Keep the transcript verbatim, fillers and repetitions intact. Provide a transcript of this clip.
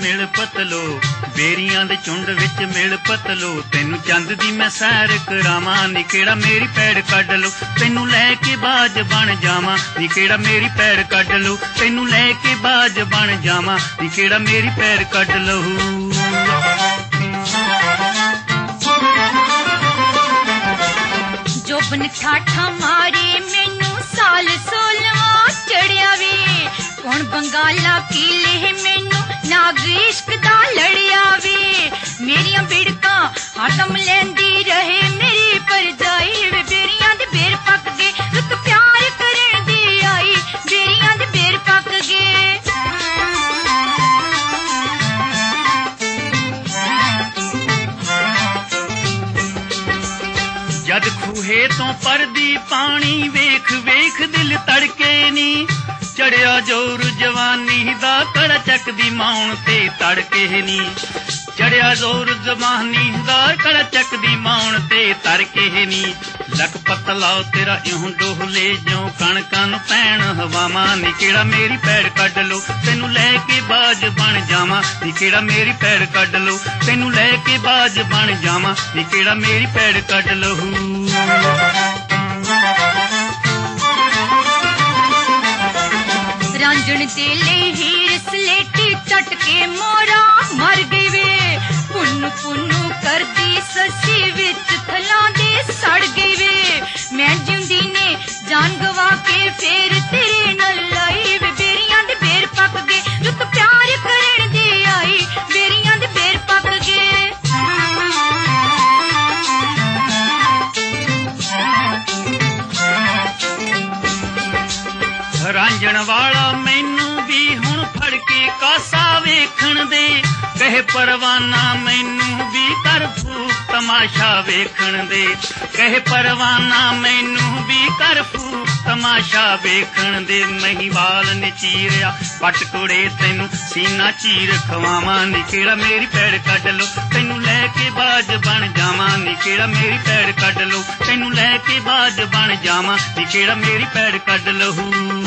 मिल पतलो, बेरियां दे झुंड विच मिल पतलो। तैनू चंद दी मैं सैर करावां नी केड़ा मेरी पैड़ कढ लो। तैनू लैके बाज बन जावां नी केड़ा मेरी पैड़ कढ लो। तैनू लैके बाज बन जावां नी केड़ा मेरी पैड़ कढ लो। जोबन ठाठा मारे मैनू साल सोलवा चढ़िया वे। कौन बंगाला कीले मैनू नाग इश्क दा लड़िया वे। मेरियां बिड़कां हरदम लैंदी रहे मेरी परजाई वे। बेरियां दे बेर पक गए रुत प्यार करन दी आई, बेरियां दे बेर पक गए। जद खूहे तो परदी पानी वेख वेख दिल तड़के नी। चढ़िया जोर जवानी दा कड़ा चकदी माउण ते तड़के नी। चढ़िया जोर जवानी दा कड़ा चकदी माउण ते तड़के नी। लक पतला तेरा इहों डोहले जो कणकां नूं पैण हवावां नी केड़ा मेरी पैड़ कढ लो। तैनू लैके बाज बन जावां नी केड़ा मेरी पैड़ कढ लो। तैनू लैके बाज बन जावां नी केड़ा मेरी पैड़ कढ लो। रांझण तेले हीर सलेटी चटके मोरा मर गई वे। पुन्नू पुन्नू करदी ससी विच थलां दे सड़ गई वे। मैं जिंदी ने जान गवा के फेर तेरे नाल लाई वे। बेरियां दे बेर पक गए रुत प्यार करन दी आई, बेरियां दे बेर पक गए। रांझण वाला मैनू भी हुण फड़ के कासा वेखण दे। कहे परवाना मैनू भी कर फूक तमाशा वेखण दे। कहे परवाना मैनू भी कर फूक तमाशा वेखण दे। महिवाल ने चीरिया पट कुड़े तैनू सीना चीर खवावां नी केड़ा मेरी पैड़ कढ लो। तैनू लैके बाज बन जावां नी केड़ा मेरी पैड़ कढ लो। तैनू लैके बाज बन जावां नी केड़ा मेरी पैड़ कढ लो।